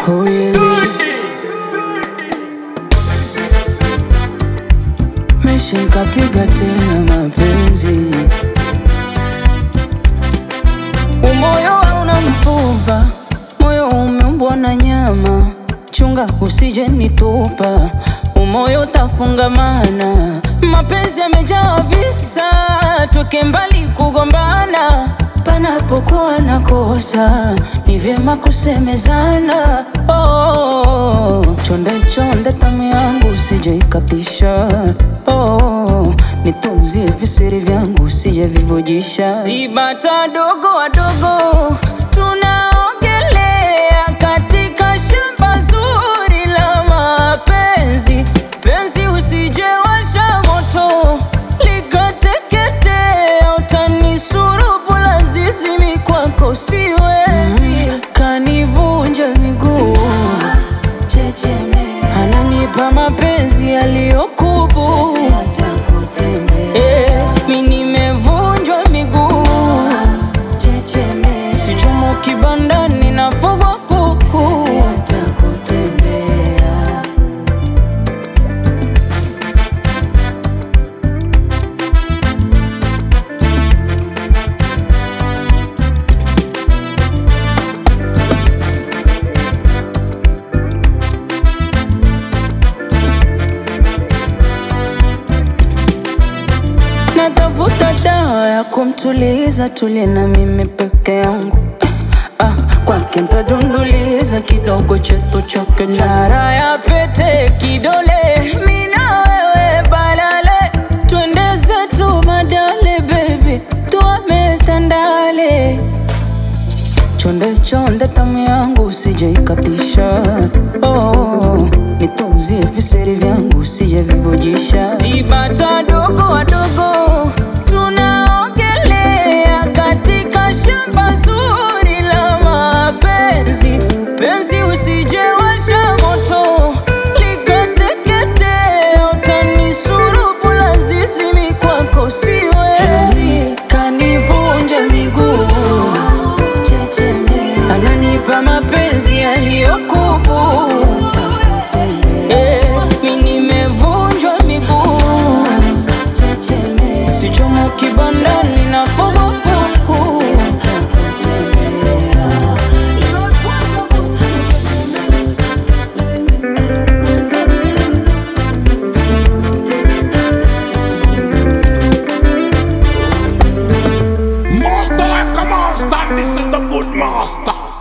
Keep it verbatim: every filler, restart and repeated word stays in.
Oh yeah, Meshi nikapiga tena mapenzi. Umoyo hauna mfupa, moyo umeumbwa na nyama. Chunga usije nitupa, umoyo tafungamana. Mapenzi yamejaa visa, tuke mbali kugombana. Panapokuwa na kosa, ni vyema kusemezana. Oh, chonde chonde tamu yangu usije ikatisha. Oh, nitunzie visiri vyangu usije vivujisha. Si bata dogo wadogo tunaogelea katika shamba zuri la mapenzi. Penzi usije washa moto likateketea, utanisulubu lazizi mikwako siwezi. Mm, kanivunja miguu ananipa mapenzi yaliyokubu. Eh, mi nimevunjwa miguu, sichomo kibandani nafugwa kuku. Natafuta dawa ya kumtuliza, tulie na mimi peke yangu. Ah, kwake ntadunduliza kidogo chetu chake. Nara ya pete kidole, mina wewe balale. Twende zetu madale baby, tuame tandale. Chonde chonde tamu yangu usije ikatisha. Oh, nitunzie visiri vyangu usije vivujisha. Si bata dogo wadogo tunaogelea katika shamba zuri la mapenzi. Penzi usije washa moto likateketea, utanisulubu lazizi mikwako siwezi. Kanivunja miguu ananipa mapenzi yaliyokubu. Eh, mi nimevunjwa miguu, sichomo kibandani nafugwa kuku. Master like a monster, this is the good master.